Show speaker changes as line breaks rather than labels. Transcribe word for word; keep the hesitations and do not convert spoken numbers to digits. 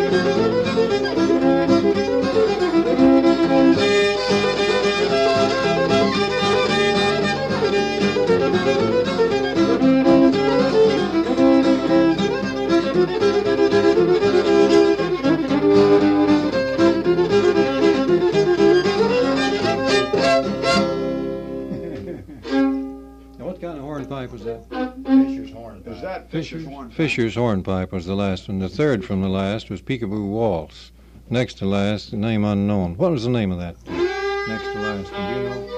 Was that?
Fisher's hornpipe.
Is that
Fisher's,
Fisher's hornpipe?
Fisher's hornpipe was the last one. The third from the last was Peekaboo Waltz. Next to last, the name unknown. What was the name of that? Next to last, do you know?